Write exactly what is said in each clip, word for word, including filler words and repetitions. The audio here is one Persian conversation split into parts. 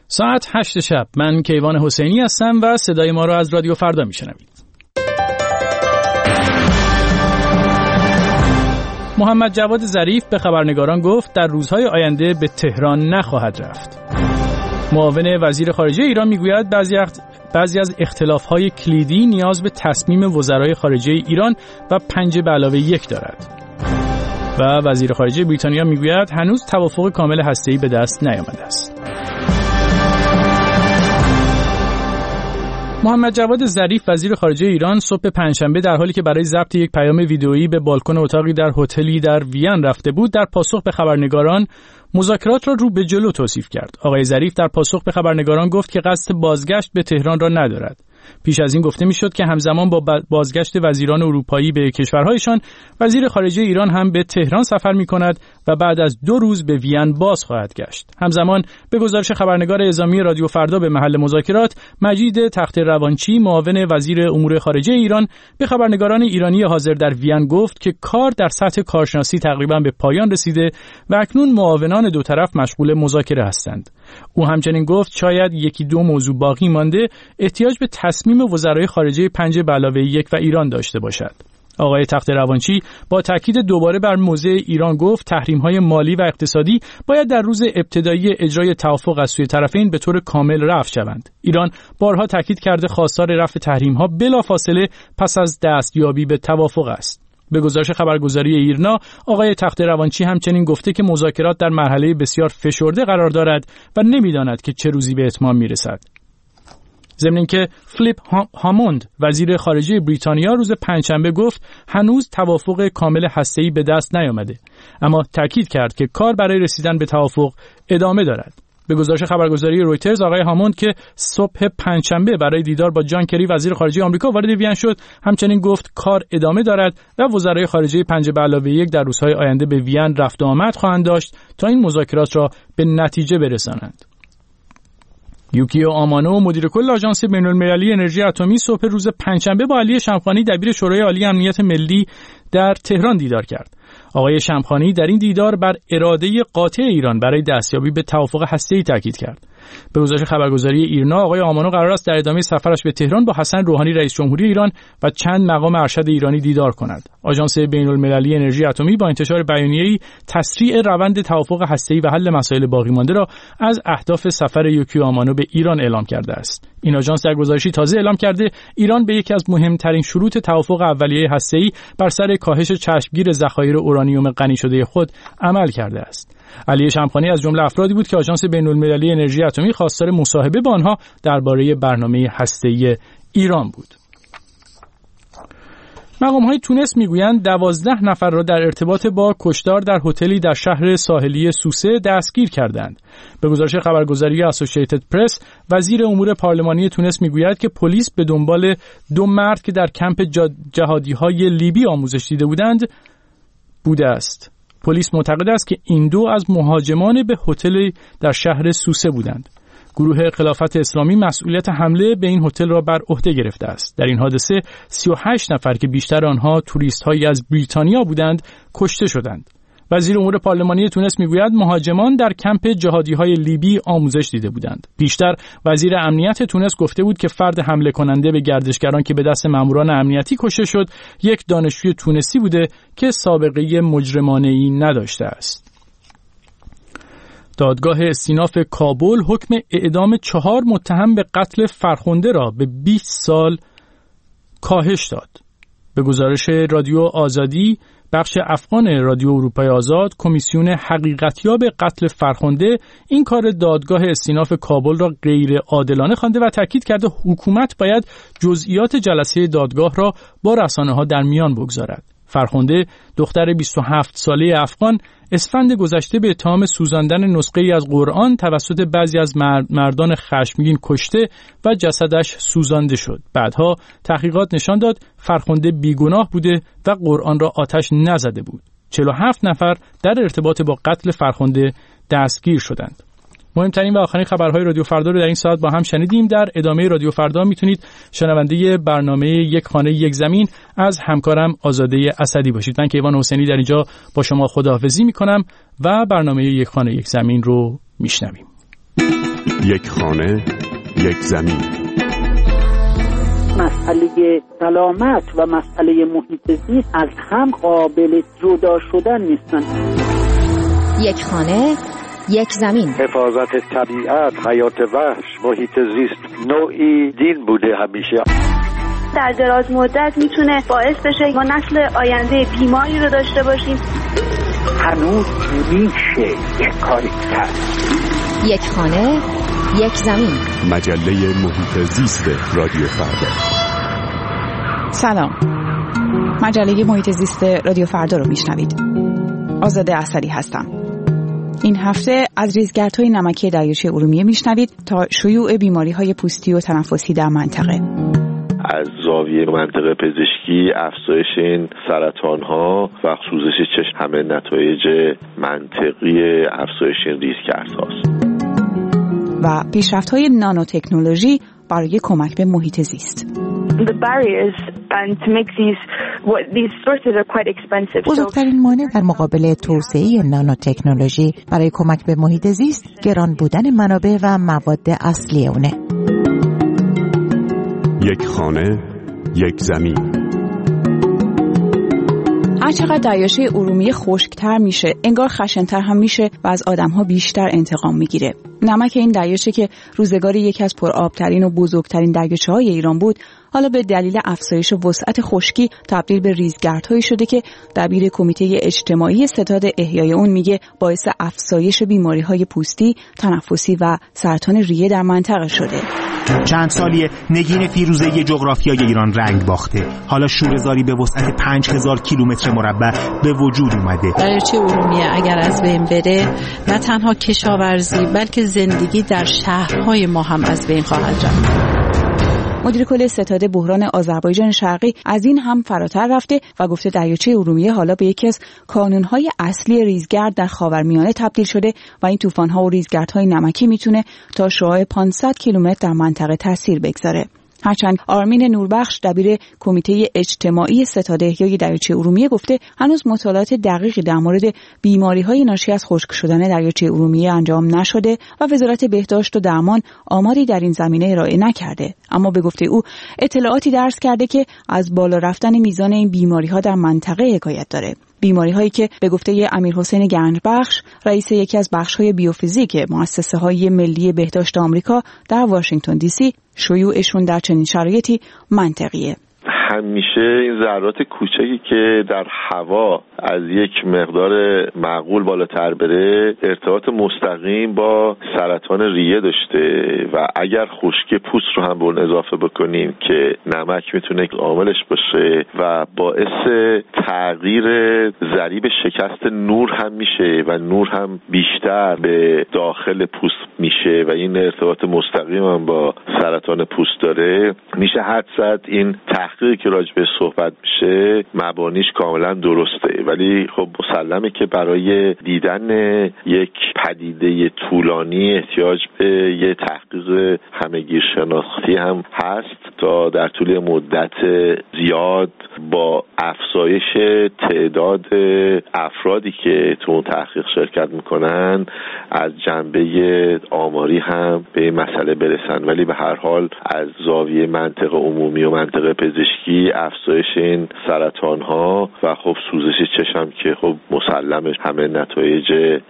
ساعت هشت شب. من کیوان حسینی هستم و صدای ما رو از رادیو فردا میشنوید. محمد جواد ظریف به خبرنگاران گفت در روزهای آینده به تهران نخواهد رفت. معاون وزیر خارجه ایران میگوید بعضی بعضی از اختلاف‌های کلیدی نیاز به تصمیم وزرای خارجه ایران و پنج به علاوه یک دارد. و وزیر خارجه بریتانیا میگوید هنوز توافق کامل هسته‌ای به دست نیامده است. محمد جواد ظریف وزیر خارجه ایران صبح پنجشنبه در حالی که برای ضبط یک پیام ویدئویی به بالکن اتاقی در هتلی در وین رفته بود، در پاسخ به خبرنگاران مذاکرات را رو به جلو توصیف کرد. آقای ظریف در پاسخ به خبرنگاران گفت که قصد بازگشت به تهران را ندارد. پیش از این گفته میشد که همزمان با بازگشت وزیران اروپایی به کشورهایشان، وزیر خارجه ایران هم به تهران سفر می‌کند و بعد از دو روز به وین باز خواهد گشت. همزمان به گزارش خبرنگار اعزامی رادیو فردا به محل مذاکرات، مجید تخت روانچی معاون وزیر امور خارجه ایران به خبرنگاران ایرانی حاضر در وین گفت که کار در سطح کارشناسی تقریبا به پایان رسیده و اکنون معاونان دو طرف مشغول مذاکره هستند. او همچنین گفت شاید یکی دو موضوع باقی مانده احتیاج به تصمیم وزرای خارجه پنج به علاوه یک و ایران داشته باشد. آقای تخت روانچی با تاکید دوباره بر موضع ایران گفت تحریم‌های مالی و اقتصادی باید در روز ابتدایی اجرای توافق از سوی طرفین به طور کامل رفع شوند. ایران بارها تاکید کرده خواستار رفع تحریم‌ها بلافاصله پس از دستیابی به توافق است. به گزارش خبرگزاری ایرنا، آقای تخت روانچی همچنین گفته که مذاکرات در مرحله بسیار فشرده قرار دارد و نمی‌داند که چه روزی به اتمام می‌رسد. ضمن اینکه فلیپ هاموند وزیر خارجه بریتانیا روز پنجشنبه گفت هنوز توافق کامل هسته‌ای به دست نیامده، اما تاکید کرد که کار برای رسیدن به توافق ادامه دارد. به گزارش خبرگزاری رویترز، آقای هاموند که صبح پنجشنبه برای دیدار با جان کری وزیر خارجه آمریکا وارد وین شد، همچنین گفت کار ادامه دارد و وزرای خارجه پنج به علاوه یک در روزهای آینده به وین رفت و آمد خواهند داشت تا این مذاکرات را به نتیجه برسانند. یوکیو آمانو مدیر کل آژانس بین‌المللی انرژی اتمی صبح روز پنجشنبه با علی شمخانی دبیر شورای عالی امنیت ملی در تهران دیدار کرد. آقای شمخانی در این دیدار بر اراده قاطع ایران برای دستیابی به توافق هسته‌ای تاکید کرد. به گزارش خبرگزاری ایرنا، آقای آمانو قرار است در ادامه سفرش به تهران با حسن روحانی رئیس جمهوری ایران و چند مقام ارشد ایرانی دیدار کند. آژانس بین‌المللی انرژی اتمی با انتشار بیانیه‌ای تسریع روند توافق هسته‌ای و حل مسائل باقی مانده را از اهداف سفر یوکیو آمانو به ایران اعلام کرده است. این آژانس در گزارشی تازه اعلام کرده ایران به یکی از مهمترین شروط توافق اولیه هسته‌ای بر سر کاهش چشمگیر ذخایر اورانیوم غنی شده خود عمل کرده است. علی شمخانی از جمله افرادی بود که آژانس بین‌المللی انرژی اتمی خواستار مصاحبه با آنها درباره برنامه هسته‌ای ایران بود. مقام‌های تونس میگویند دوازده نفر را در ارتباط با کشتار در هتلی در شهر ساحلی سوسه دستگیر کردند. به گزارش خبرگزاری اسوسییتد پرس، وزیر امور پارلمانی تونس میگوید که پلیس به دنبال دو مرد که در کمپ جهادی‌های لیبی آموزش دیده بودند بوده است. پلیس معتقد است که این دو از مهاجمان به هتل در شهر سوسه بودند. گروه خلافت اسلامی مسئولیت حمله به این هتل را بر عهده گرفته است. در این حادثه سی و هشت نفر که بیشتر آنها توریست‌هایی از بریتانیا بودند کشته شدند. وزیر امور پارلمانی تونس میگوید مهاجمان در کمپ جهادی‌های لیبی آموزش دیده بودند. پیشتر وزیر امنیت تونس گفته بود که فرد حمله کننده به گردشگران که به دست ماموران امنیتی کشته شد یک دانشجوی تونسی بوده که سابقه مجرمانه‌ای نداشته است. دادگاه استیناف کابل حکم اعدام چهار متهم به قتل فرخنده را به بیست سال کاهش داد. به گزارش رادیو آزادی، بخش افغان رادیو اروپای آزاد، کمیسیون حقیقتیاب قتل فرخنده این کار دادگاه استیناف کابل را غیر عادلانه خوانده و تاکید کرده حکومت باید جزئیات جلسه دادگاه را با رسانه‌ها در میان بگذارد. فرخنده دختر بیست و هفت ساله افغان اسفند گذشته به اتهام سوزاندن نسخه‌ای از قرآن توسط بعضی از مردان خشمگین کشته و جسدش سوزانده شد. بعدها تحقیقات نشان داد فرخنده بیگناه بوده و قرآن را آتش نزده بود. چهل و هفت نفر در ارتباط با قتل فرخنده دستگیر شدند. مهمترین و آخرین خبرهای رادیو فردا رو در این ساعت با هم شنیدیم. در ادامه رادیو فردا میتونید شنونده برنامه یک خانه یک زمین از همکارم آزاده اسدی باشید. من کیوان حسینی در اینجا با شما خداحافظی میکنم و برنامه یک خانه یک زمین رو میشنویم. یک خانه، یک زمین. مسئله سلامت و مسئله محیط زیست از هم قابل جدا شدن نیستن. یک خانه، یک زمین. حفاظت طبیعت، حیات وحش، محیط زیست نوعی دین بوده همیشه. در دراز مدت میتونه باعث بشه ما نسل آینده بیماری رو داشته باشیم. هنوز میشه یک کاری کرد. یک خانه، یک زمین. مجله محیط زیست رادیو فردا. سلام. مجله محیط زیست رادیو فردا رو میشنوید. آزاده اثری هستم. این هفته از ریزگردهای نمکی دریاچه ارومیه میشنوید تا شیوع بیماری‌های پوستی و تنفسی در منطقه. از زاویه منطقه پزشکی افزایش این سرطان‌ها و سوزش چشم همه نتایج منطقی افزایش این ریزگردهاست. و پیشرفت‌های نانوتکنولوژی برای کمک به محیط زیست. The barriers and to make these what these sources are quite expensive. بزرگترین مانع در مقابل توسعه نانوتکنولوژی برای کمک به محیط زیست گران بودن منابع و مواد اصلی اونه. یک خانه، یک زمین. هرچقدر دریاچه ارومیه خشک‌تر میشه، انگار خشن‌تر هم میشه و از آدم‌ها بیشتر انتقام میگیره. نمک این دریاچه که روزگاری یکی از پرآبترین و بزرگترین دریاچه‌های ایران بود، حالا به دلیل افزایش وسعت خشکی تبدیل به ریزگردهایی شده که دبیر کمیته اجتماعی ستاد احیای اون میگه باعث افزایش بیماری‌های پوستی، تنفسی و سرطان ریه در منطقه شده. چند سالیه نگین فیروزه‌ای جغرافیای ایران رنگ باخته. حالا شوره‌زاری به وسعت پنج هزار کیلومتر مربع به وجود اومده. دریاچه ارومیه اگر از بین بره، نه تنها کشاورزی بلکه زندگی در شهرهای ما هم از بین خواهد رفت. مدیر کل ستاد بحران آذربایجان شرقی از این هم فراتر رفته و گفته دریاچه ارومیه حالا به یکی از کانون‌های اصلی ریزگرد در خاورمیانه تبدیل شده و این طوفان‌ها و ریزگردهای نمکی میتونه تا شعاع پانصد کیلومتر در منطقه تاثیر بگذاره. هرچند آرمین نوربخش دبیر کمیته اجتماعی ستاد احیای دریاچه ارومیه گفته هنوز مطالعات دقیقی در مورد بیماری‌های ناشی از خشک شدن دریاچه ارومیه انجام نشده و وزارت بهداشت و درمان آماری در این زمینه ارائه نکرده، اما به گفته او اطلاعاتی درز کرده که از بالا رفتن میزان این بیماری‌ها در منطقه حکایت داره. بیماری هایی که به گفته امیرحسین گنجبخش رئیس یکی از بخش‌های بیوفیزیک مؤسسه‌های ملی بهداشت آمریکا در واشنگتن دی سی شیوعشون در چنین شرایطی منطقیه. همیشه این ذرات کوچکی که در هوا از یک مقدار معقول بالاتر بره ارتباط مستقیم با سرطان ریه داشته و اگر خشکی پوست رو هم به اون اضافه بکنیم که نمک میتونه عاملش باشه و باعث تغییر ضریب شکست نور هم میشه و نور هم بیشتر به داخل پوست میشه و این ارتباط مستقیم هم با سرطان پوست داره، میشه حد زد این تحقیقی که راجع به صحبت میشه مبانیش کاملا درسته، ولی خب مسلمه که برای دیدن یک پدیده طولانی احتیاج به یه تحقیق همه‌گیر شناختی هم هست تا در طول مدت زیاد با افزایش تعداد افرادی که تو اون تحقیق شرکت میکنن از جنبه آماری هم به این مسئله برسن. ولی به هر حال از زاویه منطق عمومی و منطق پزشکی افزایش این سرطان ها و خب سوزش چشم که خب مسلمش همه نتایج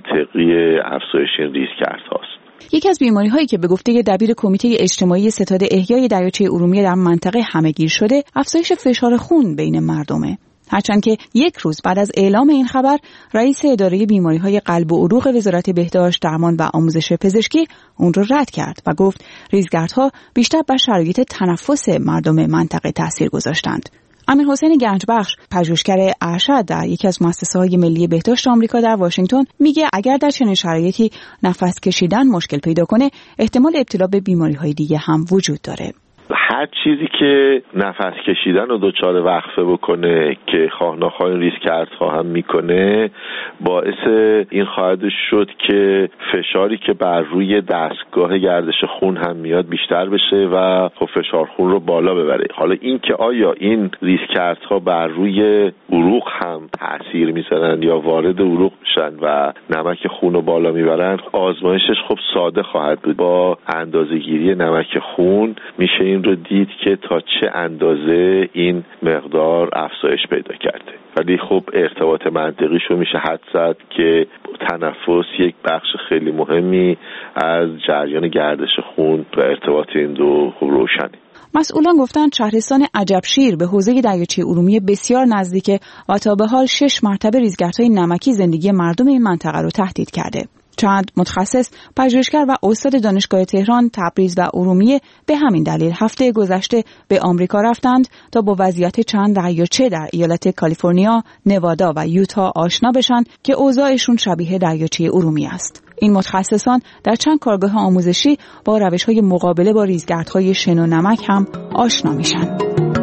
منطقی افزایش این ریزگرد هاست. یکی از بیماری هایی که به گفته دبیر کمیته اجتماعی ستاد احیای دریاچه ارومیه در منطقه همه‌گیر شده افزایش فشار خون بین مردمه. هرچند که یک روز بعد از اعلام این خبر رئیس اداره بیماری‌های قلب و عروق وزارت بهداشت، درمان و آموزش پزشکی اون رو رد کرد و گفت ریزگردها بیشتر بر شرایط تنفس مردم منطقه تاثیر گذاشتند. امیرحسین گنجبخش، پژوهشگر ارشد در یکی از مؤسسه‌های ملی بهداشت آمریکا در واشنگتن، میگه اگر در چنین شرایطی نفس کشیدن مشکل پیدا کنه، احتمال ابتلا به بیماری‌های دیگه هم وجود داره. هر چیزی که نفس کشیدن رو دچار وقفه بکنه که خواه ناخواه این ریزکردها هم میکنه، باعث این خواهد شد که فشاری که بر روی دستگاه گردش خون هم میاد بیشتر بشه و خب فشار خون رو بالا ببره. حالا این که آیا این ریزکردها بر روی عروق هم تأثیر میذارن یا وارد عروق میشن و نمک خون رو بالا میبرن، آزمایشش خب ساده خواهد بود. با اندازه‌گیری نمک خون میشه این رو دید که تا چه اندازه این مقدار افزایش پیدا کرده. ولی خب ارتباط منطقیشو میشه حد زد که تنفس یک بخش خیلی مهمی از جریان گردش خون و ارتباط این دو خب روشنه. مسئولان گفتند شهرستان عجبشیر به حوزه دریاچه ارومیه بسیار نزدیکه و تا به حال شش مرتبه ریزگردهای نمکی زندگی مردم این منطقه رو تهدید کرده. چند متخصص، پژوهشگر و استاد دانشگاه تهران، تبریز و ارومیه به همین دلیل هفته گذشته به آمریکا رفتند تا با وضعیت چند دریاچه در ایالت کالیفرنیا، نوادا و یوتا آشنا بشن که اوضاعشون شبیه دریاچه ارومیه است. این متخصصان در چند کارگاه آموزشی با روش‌های مقابله با ریزگردهای شن و نمک هم آشنا میشن.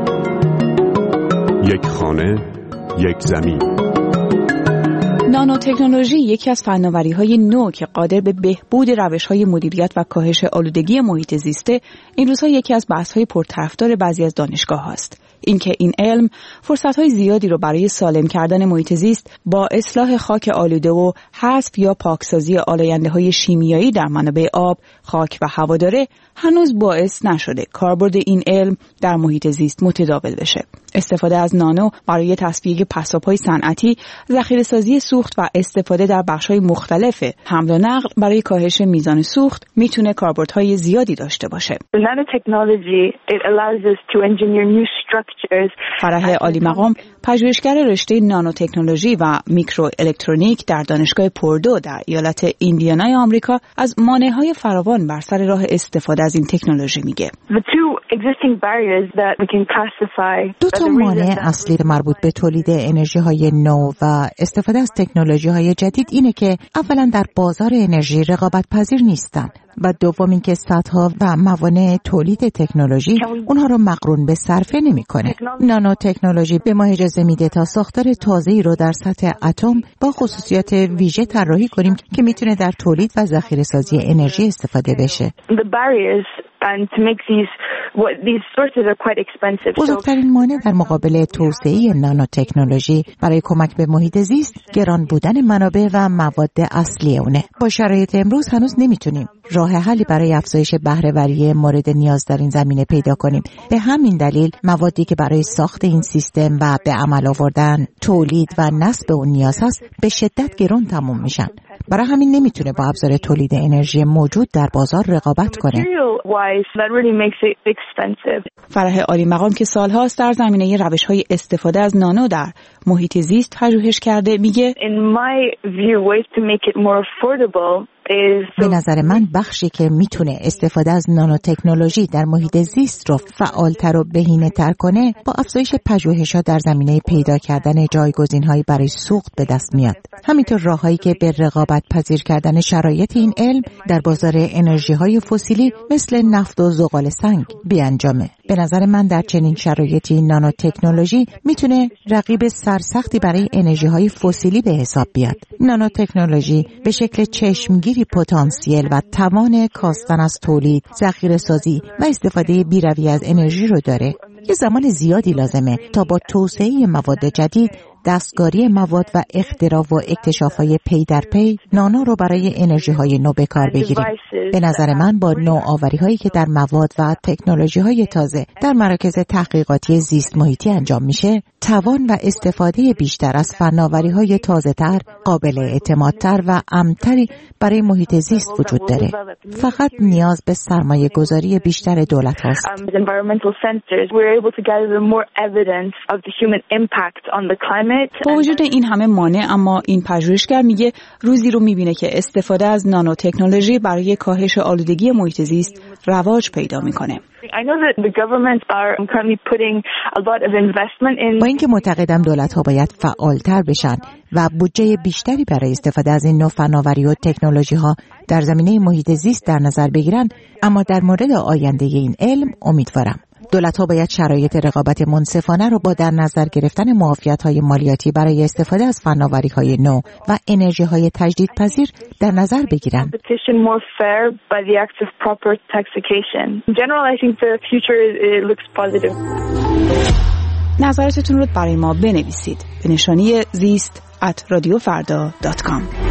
یک خانه، یک زمین. نانو تکنولوژی یکی از فناوری‌های نو که قادر به بهبود روش‌های مدیریت و کاهش آلودگی محیط زیسته، این روزها یکی از بحث‌های پرطرفدار بعضی از دانشگاه‌ها است. اینکه این علم فرصت‌های زیادی رو برای سالم کردن محیط زیست با اصلاح خاک آلوده و حذف یا پاکسازی آلاینده‌های شیمیایی در منابع آب، خاک و هوا داره، هنوز باعث نشده کاربرد این علم در محیط زیست متداول بشه. استفاده از نانو برای تصفیه پساب‌های صنعتی، ذخیره‌سازی سوخت و استفاده در بخش‌های مختلف حمل و نقل برای کاهش میزان سوخت میتونه کاربردهای زیادی داشته باشه. فرح عالی مقام، پژوهشگر رشته نانو تکنولوژی و میکرو الکترونیک در دانشگاه پوردو در ایالت ایندیانای آمریکا، از مانع‌های فراوان بر سر راه استفاده از این تکنولوژی میگه. دو تا مانع اصلی مربوط به تولید انرژی‌های نو و استفاده از تکنولوژی‌های جدید اینه که اولا در بازار انرژی رقابت پذیر نیستن و دوم اینکه سطح‌ها و موانع تولید تکنولوژی اونها رو مقرون به صرفه نمی‌کنه. نانو تکنولوژی به ما اجازه میده تا ساختار تازه‌ای رو در سطح اتم با خصوصیات ویژه طراحی کنیم که میتونه در تولید و ذخیره‌سازی انرژی استفاده بشه. بزرگترین مانع در مقابل توسعه نانو تکنولوژی برای کمک به محیط زیست گران بودن منابع و مواد اصلی اونه. با شرایط امروز هنوز نمیتونیم راه حلی برای افزایش بهره‌وری مورد نیاز در این زمینه پیدا کنیم. به همین دلیل موادی که برای ساخت این سیستم و به عمل آوردن، تولید و نصب اون نیاز هست به شدت گران تموم میشن. برای همین نمیتونه با ابزار تولید انرژی موجود در بازار رقابت کنه. فرح عالی مقام که سالهاست در زمینه روش‌های استفاده از نانو در محیط زیست پژوهش کرده میگه به نظر من بخشی که میتونه استفاده از نانو تکنولوژی در محیط زیست رو فعالتر و بهینه‌تر کنه با افزایش پژوهش‌ها در زمینه پیدا کردن جایگزین‌هایی برای سوخت به دست میاد. همینطور راههایی که به رقابت پذیر کردن شرایط این علم در بازار انرژی‌های فسیلی مثل نفت و زغال سنگ بیانجامه. به نظر من در چنین شرایطی نانو تکنولوژی میتونه رقیب سرسختی برای انرژی‌های فسیلی به حساب بیاد. نانو تکنولوژی به شکل چشمگیری پتانسیل و توان کاستن از تولید، ذخیره‌سازی و استفاده بی‌رویه از انرژی رو داره. یه زمان زیادی لازمه تا با توسعه مواد جدید، دستکاری مواد و اختراع و اکتشاف‌های پی در پی نانو رو برای انرژی‌های نو به کار بگیریم. به نظر من با نوآوری‌هایی که در مواد و تکنولوژی‌های تازه در مراکز تحقیقاتی زیست محیطی انجام میشه، توان و استفاده بیشتر از فناوری‌های تازه‌تر، قابل اعتمادتر و امن‌تری برای محیط زیست وجود داره. فقط نیاز به سرمایه‌گذاری بیشتر دولت هاست. با وجود این همه مانع، اما این پژوهشگر میگه روزی رو میبینه که استفاده از نانو تکنولوژی برای کاهش آلودگی محیط زیست رواج پیدا میکنه. با اینکه معتقدم دولت‌ها باید فعالتر بشن و بودجه بیشتری برای استفاده از این نوع فناوری و تکنولوژی‌ها در زمینه محیط زیست در نظر بگیرن، اما در مورد آینده این علم امیدوارم. دولت‌ها باید شرایط رقابت منصفانه را با در نظر گرفتن معافیت‌های مالیاتی برای استفاده از فناوری‌های نو و انرژی‌های تجدیدپذیر در نظر بگیرند. نظراتتون رو برای ما بنویسید به نشانی زیست ات رادیو فردا دات کام.